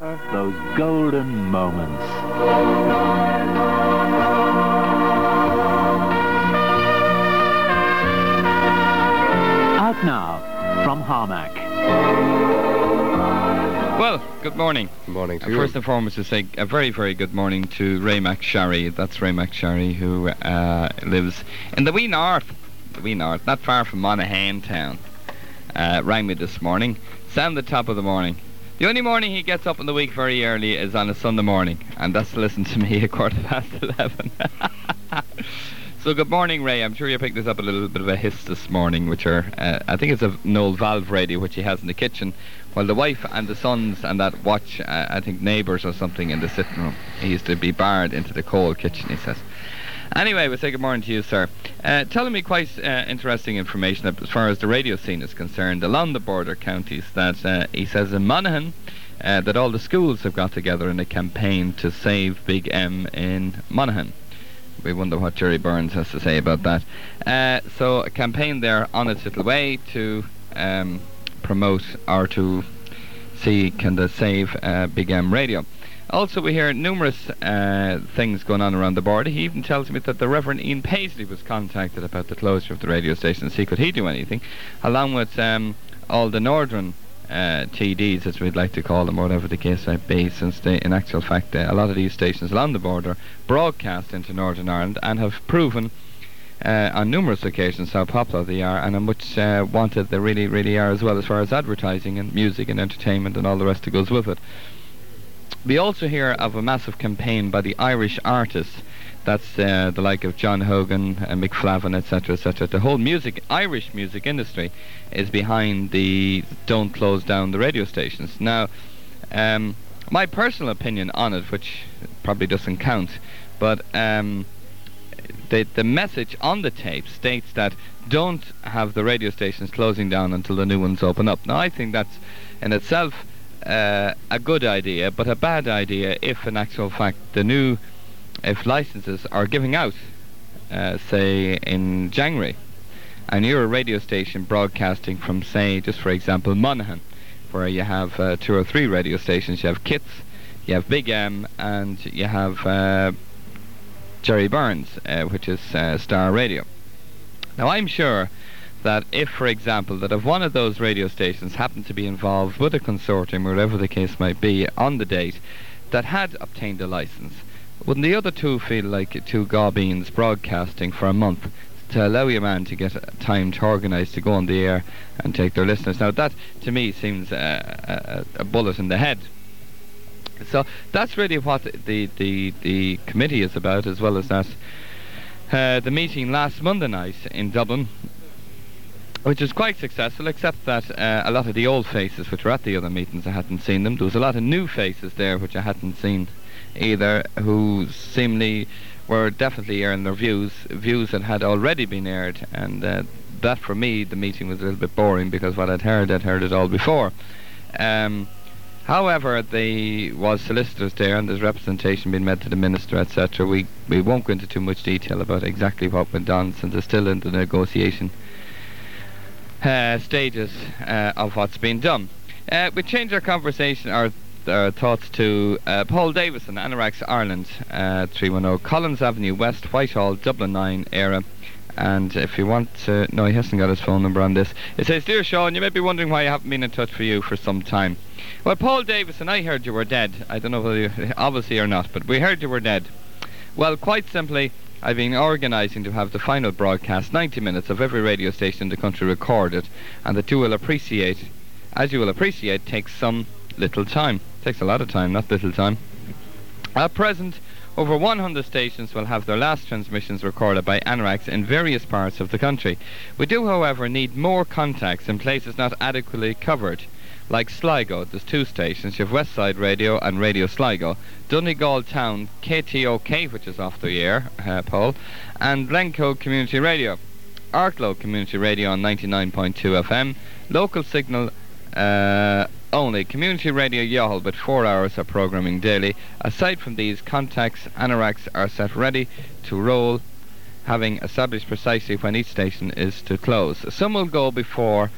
Those golden moments. Out now from Harmac. Well, good morning. Good morning to you. First and foremost, to say a very, very good morning to Ray McSharry. That's Ray McSharry, who lives in the wee north, not far from Monaghan town. Rang me this morning. Sound the top of the morning. The only morning he gets up in the week very early is on a Sunday morning, and that's to listen to me at 11:15. So good morning, Ray. I'm sure you picked this up a little bit of a hiss this morning, which are, I think it's an old valve radio which he has in the kitchen, while the wife and the sons and that watch, I think, neighbours or something in the sitting room. He used to be barred into the cold kitchen, he says. Anyway, we'll say good morning to you, sir. Telling me quite interesting information as far as the radio scene is concerned along the border counties, that he says in Monaghan that all the schools have got together in a campaign to save Big M in Monaghan. We wonder what Jerry Burns has to say about that. So a campaign there on its little way to promote or to see can they save Big M radio. Also, we hear numerous things going on around the border. He even tells me that the Reverend Ian Paisley was contacted about the closure of the radio station to see could he do anything, along with all the northern TDs, as we'd like to call them, or whatever the case might be, since they, in actual fact, a lot of these stations along the border broadcast into Northern Ireland and have proven on numerous occasions how popular they are and how much wanted they really, really are, as well as far as advertising and music and entertainment and all the rest that goes with it. We also hear of a massive campaign by the Irish artists. That's the like of John Hogan and Mick Flavin, etc., etc. The whole Irish music industry is behind the don't close down the radio stations. Now, my personal opinion on it, which probably doesn't count, but the message on the tape states that don't have the radio stations closing down until the new ones open up. Now, I think that's in itself a good idea, but a bad idea if, in actual fact, if licenses are giving out, say in January, and you're a radio station broadcasting from, say, just for example, Monaghan, where you have 2 or 3 radio stations. You have Kits, you have Big M, and you have Jerry Burns, which is Star Radio. Now, I'm sure that if, for example, that if one of those radio stations happened to be involved with a consortium, whatever the case might be, on the date, that had obtained a license, wouldn't the other two feel like two gobbeens broadcasting for a month to allow your man to get time to organise to go on the air and take their listeners? Now, that, to me, seems a bullet in the head. So that's really what the committee is about, as well as that the meeting last Monday night in Dublin, which was quite successful, except that a lot of the old faces which were at the other meetings, I hadn't seen them. There was a lot of new faces there which I hadn't seen either, who seemingly were definitely airing their views that had already been aired, and that for me, the meeting was a little bit boring, because what I'd heard it all before. However, there was solicitors there, and there's representation being made to the minister, etc. We won't go into too much detail about exactly what went on, since they're still in the negotiation stages of what's been done. We change our conversation, our thoughts to Paul Davison, Anorax Ireland, 310 Collins Avenue West, Whitehall, Dublin 9 era. And if you want to, no, he hasn't got his phone number on this. It says, "Dear Sean, you may be wondering why I haven't been in touch with you for some time. Well, Paul Davison, I heard you were dead. I don't know whether you, obviously or not, but we heard you were dead. Well, quite simply, I've been organising to have the final broadcast, 90 minutes of every radio station in the country recorded, and that you will appreciate, as you will appreciate, takes some little time. Takes a lot of time, not little time. At present, over 100 stations will have their last transmissions recorded by Anorax in various parts of the country. We do, however, need more contacts in places not adequately covered. Like Sligo, there's 2 stations. You have Westside Radio and Radio Sligo, Donegal Town, KTOK, which is off the air, Paul, and Glencoe Community Radio, Arklow Community Radio on 99.2 FM, local signal only, Community Radio Youghal with 4 hours of programming daily. Aside from these contacts, Anorax are set ready to roll, having established precisely when each station is to close. Some will go before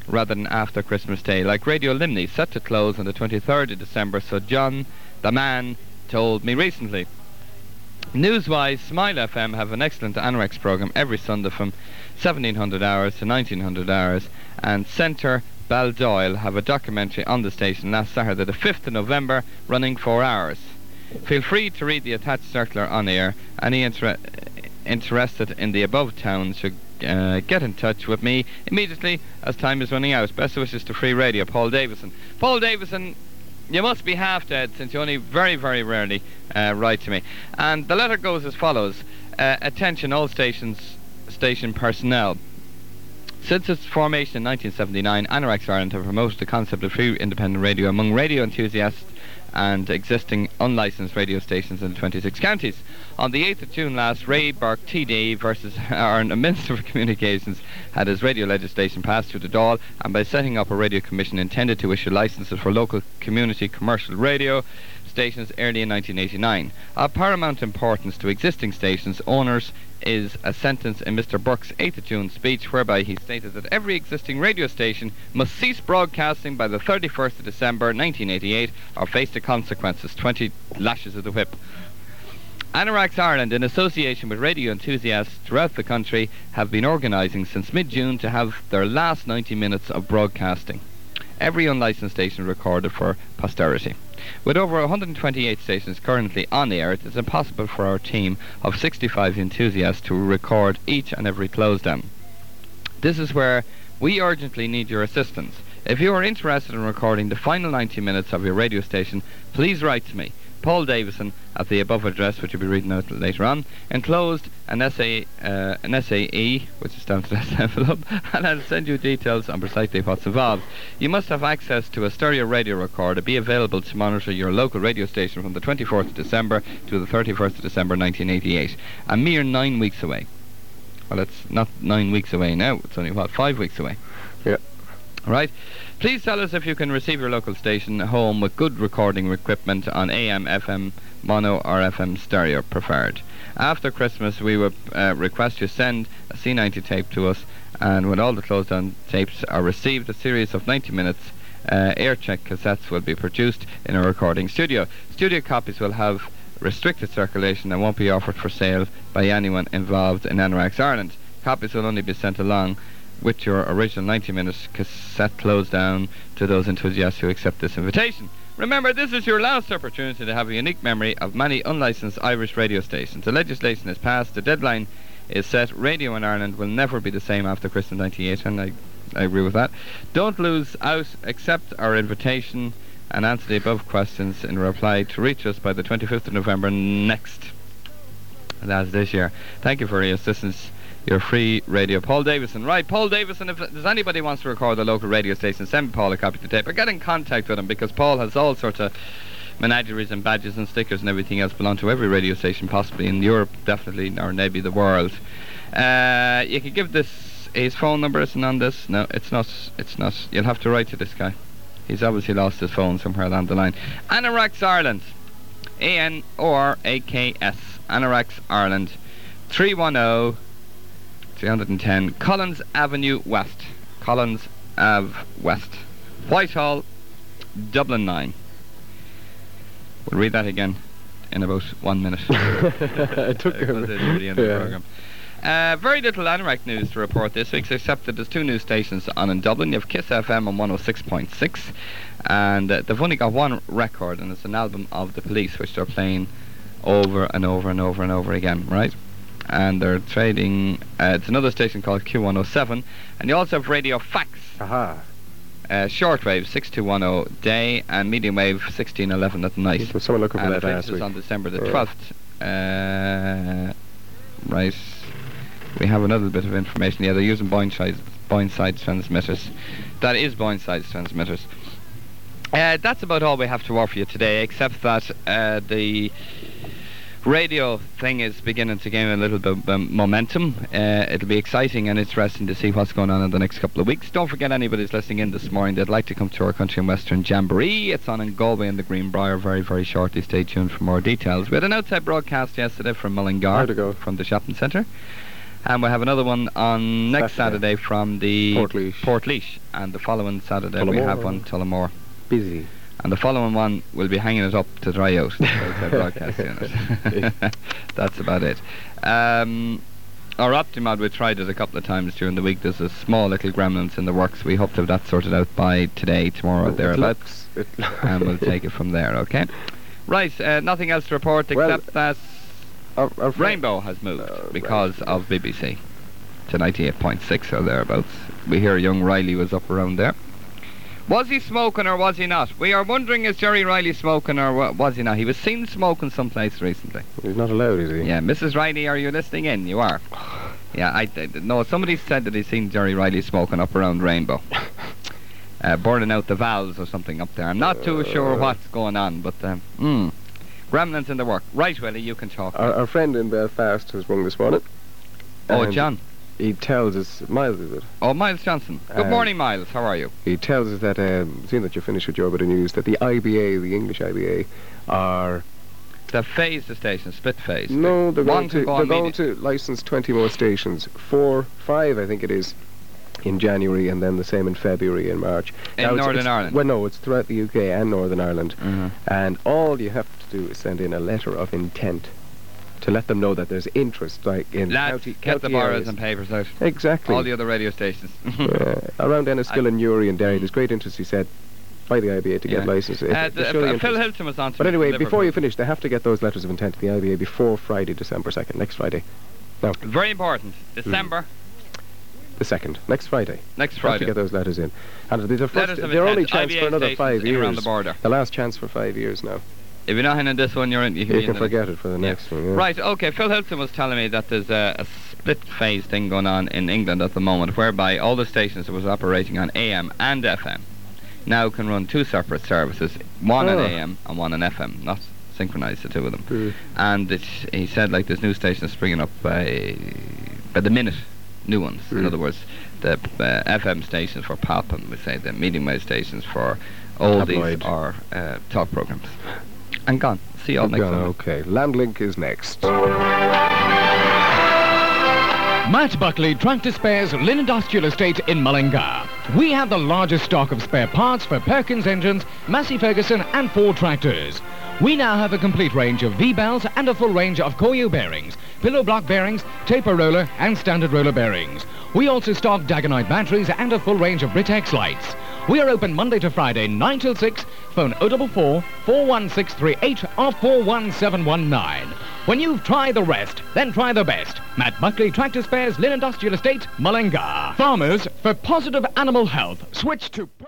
rather than after Christmas Day, like Radio Limney, set to close on the 23rd of December, so John, the man, told me recently. Newswise, Smile FM have an excellent Anorex programme every Sunday from 1700 hours to 1900 hours, and Centre Baldoyle have a documentary on the station last Saturday, the 5th of November, running 4 hours. Feel free to read the attached circular on air. Any interested in the above towns should get in touch with me immediately as time is running out. Best wishes to Free Radio, Paul Davison. Paul Davison, you must be half dead since you only very, very rarely write to me. And the letter goes as follows. Attention all station personnel. Since its formation in 1979, Anorex Ireland have promoted the concept of free independent radio among radio enthusiasts and existing unlicensed radio stations in 26 counties. On the 8th of June last, Ray Burke TD versus our Minister for Communications had his radio legislation passed through the Dáil, and by setting up a radio commission intended to issue licences for local community commercial radio stations early in 1989. Of paramount importance to existing stations owners is a sentence in Mr. Burke's 8th of June speech whereby he stated that every existing radio station must cease broadcasting by the 31st of December 1988 or face the consequences, 20 lashes of the whip. Anorex Ireland, in association with radio enthusiasts throughout the country, have been organising since mid-June to have their last 90 minutes of broadcasting. Every unlicensed station recorded for posterity. With over 128 stations currently on air, it is impossible for our team of 65 enthusiasts to record each and every close down. This is where we urgently need your assistance. If you are interested in recording the final 90 minutes of your radio station, please write to me, Paul Davison, at the above address, which you'll be reading out later on, enclosed an SAE, which is down to this envelope, and I'll send you details on precisely what's involved. You must have access to a stereo radio recorder, be available to monitor your local radio station from the 24th of December to the 31st of December 1988, a mere 9 weeks away. Well, it's not 9 weeks away now, it's only, 5 weeks away. Yeah. Right? Please tell us if you can receive your local station home with good recording equipment on AM, FM, mono or FM stereo preferred. After Christmas we would request you send a C90 tape to us, and when all the closed down tapes are received, a series of 90 minutes air check cassettes will be produced in a recording studio. Studio copies will have restricted circulation and won't be offered for sale by anyone involved in Anorex Ireland. Copies will only be sent along with your original 90 minutes cassette closed down to those enthusiasts who accept this invitation. Remember, this is your last opportunity to have a unique memory of many unlicensed Irish radio stations. The legislation is passed, the deadline is set. Radio in Ireland will never be the same after Christmas 98, and I agree with that. Don't lose out, accept our invitation and answer the above questions in reply to reach us by the 25th of November next. And that's this year. Thank you for your assistance. Your Free Radio, Paul Davison. Right, Paul Davison, if there's anybody wants to record the local radio station, send Paul a copy of the tape, or get in contact with him, because Paul has all sorts of menageries and badges and stickers and everything else belong to every radio station possibly in Europe, definitely, or maybe the world. You can give his phone number isn't on this. No, it's not. You'll have to write to this guy. He's obviously lost his phone somewhere along the line. Anorex Ireland, ANORAKS, Anorex Ireland, 310 Collins Avenue West, Collins Ave West, Whitehall, Dublin 9. We'll read that again in about 1 minute. It took him. Near the end of the programme. Very little Anorex news to report this week, except that there's 2 news stations on in Dublin. You have Kiss FM on 106.6, and they've only got one record, and it's an album of The Police, which they're playing over and over and over and over again, right? And they're trading, it's another station called Q107, and you also have Radio Fax. Aha. Shortwave 6210 day and medium wave 1611 at night. Was someone looking for that and last this is week? on December the 12th. Right. We have another bit of information. Yeah, they're using Boyneside transmitters. That is Boyneside transmitters. That's about all we have to offer you today, except that the radio thing is beginning to gain a little bit of momentum. It'll be exciting and interesting to see what's going on in the next couple of weeks. Don't forget, anybody's listening in this morning that'd like to come to our Country and Western Jamboree. It's on in Galway and the Greenbrier very, very shortly. Stay tuned for more details. We had an outside broadcast yesterday from Mullingar, from the shopping centre. And we'll have another one on next Saturday. Saturday from the Portlaoise. And the following Saturday we have one, Tullamore. Busy. And the following one, we'll be hanging it up to dry out. outside broadcast unit. That's about it. Our Optimod, we tried it a couple of times during the week. There's a small little gremlins in the works. We hope to have that sorted out by today, tomorrow, thereabouts. And we'll take it from there, okay? Right, nothing else to report except that Our Rainbow has moved because of BBC to 98.6 or thereabouts. We hear young Riley was up around there. Was he smoking or was he not? We are wondering, is Jerry Riley smoking or was he not? He was seen smoking someplace recently. He's not allowed, is he? Yeah, Mrs. Riley, are you listening in? You are. Yeah, no, somebody said that he's seen Jerry Riley smoking up around Rainbow. Burning out the valves or something up there. I'm not too sure what's going on, but gremlins in the work. Right, Willie, you can talk. Our friend in Belfast has rung this morning. Oh, and John. He tells us, Miles is it? Oh, Miles Johnson. Good morning, Miles. How are you? He tells us that, seeing that you're finished with your bit of news, that the IBA, the English IBA, are... They've phased the station, split phase. No, they're going One to license 20 more stations. 5, I think it is, in January, and then the same in February and March. In Northern Ireland? Well, no, it's throughout the UK and Northern Ireland. Mhm. And all you have to do is send in a letter of intent to let them know that there's interest, like in Lads, county get the borrows areas. and papers out. Exactly. All the other radio stations. Around Enniskillen, Newry and Derry, there's great interest, he said, by the IBA to get licenses. Phil Hilton was on to But me anyway, from before you Liverpool. finish, they have to get those letters of intent to the IBA before Friday, December 2nd, next Friday. No, Very important. December, the 2nd, next Friday. next Have to Friday. get those letters in. And there's a Letters first, of their only intent, chance IBA for another stations 5 in years. around the border. The last chance for 5 years now. If you're not in this one, you're in. You You can forget it for the next one. Yeah. Right, okay. Phil Hilton was telling me that there's a split phase thing going on in England at the moment, whereby all the stations that was operating on AM and FM now can run 2 separate services, one on AM and one on FM, not synchronise the 2 of them. And he said, like, there's new stations springing up by the minute, new ones. In other words, the FM stations for pop, and we say the medium wave stations for oldies Tabloid. or talk programs. And gone. See you all next time. Okay, Landlink is next. Matt Buckley Tractor Spares Lynn Industrial Estate in Mullingar. We have the largest stock of spare parts for Perkins engines, Massey Ferguson and Ford tractors. We now have a complete range of V-bells and a full range of Koyu bearings, pillow block bearings, taper roller and standard roller bearings. We also stock Dagonite batteries and a full range of Britex lights. We are open Monday to Friday, 9 till 6. Phone 044 41638 or 41719. When you've tried the rest, then try the best. Matt Buckley Tractor Spares Lynn Industrial Estate, Mullingar. Farmers, for positive animal health, switch to...